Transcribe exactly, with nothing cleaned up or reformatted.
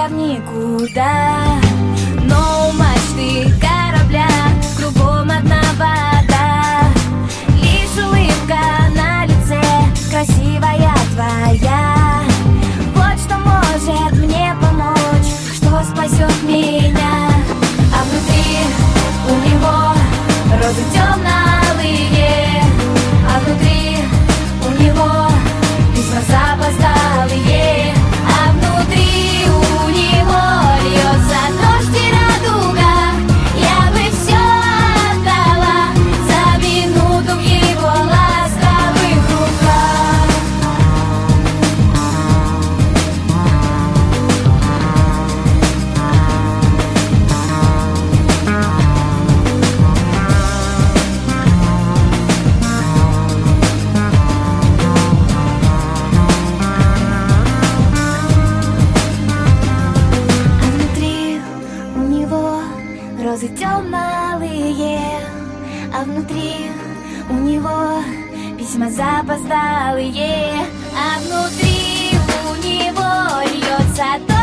в никуда. Но у мачты корабля кругом одна вода. Лишь улыбка на лице красивая твоя. Вот что может мне помочь, что спасет меня. А внутри у него розы темно-алые, а внутри у него письма запоздалые, а внутри у него льется дождь и радуга. Я бы все отдала за минуту в его ласковых руках. Розы темно-алые, а внутри у него письма запоздалые, а внутри у него льется